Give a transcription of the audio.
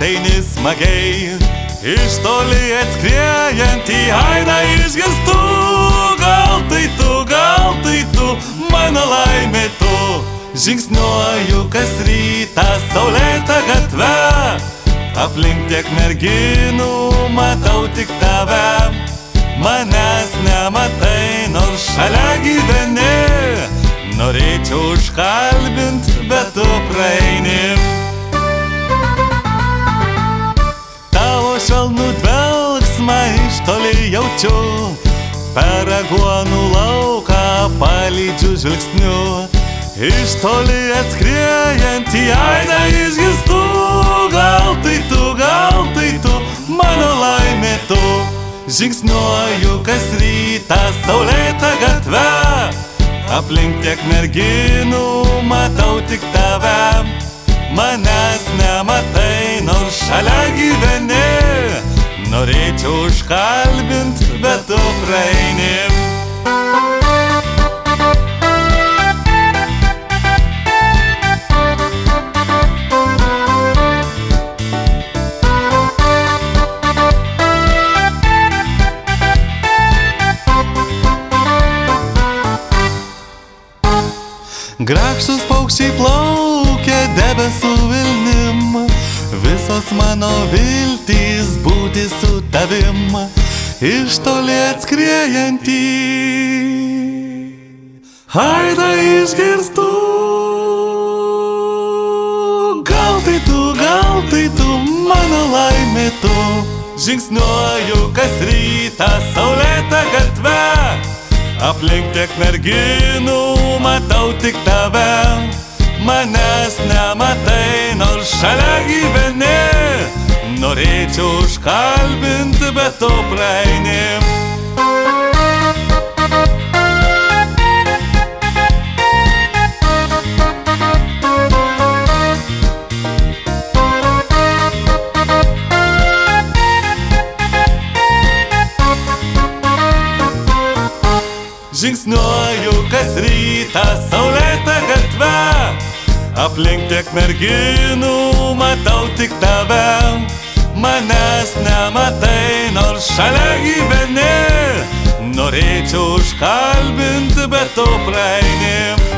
ateini smagiai, iš toli atskriejantį aidą išgirstu. Gal tai tu, mano laimė tu. Žingsniuoju kas rytą saulėtą gatvę, aplink tiek merginų, matau tik tave. Manęs nematai, nors šalia gyveni, norėčiau užkalbint, bet tu praeini. Tavo švelnų dvelgsmą iš toli jaučiu, per aguonų lauką palydžiu žvilgsniu. Iš toli atskriejantį aidą išgirstu. Gal tai tu, mano laimė tu. Žingsniuoju kas rytą saulėtą gatvę, aplink tiek merginų, matau tik tave. Manęs nematai, nors šalia gyveni, norėčiau užkalbint, bet tu praeini. Grakštus paukščiai plaukia debesų vilnim, visos mano viltys būti su tavim. Iš toli atskriejantį aidą išgirstu. Gal tai tu, mano laimė tu. Žingsniuoju kas rytą saulėtą gatvę, aplink tiek merginų, matau tik tave. Manęs nematai, nors šalia gyveni, norėčiau užkalbint, bet tu praeini. Žingsniuoju kas rytą saulėtą gatvę, aplink tiek merginų, matau tik tave. Manęs nematai, nors šalia gyveni, norėčiau užkalbint, bet tu praeini.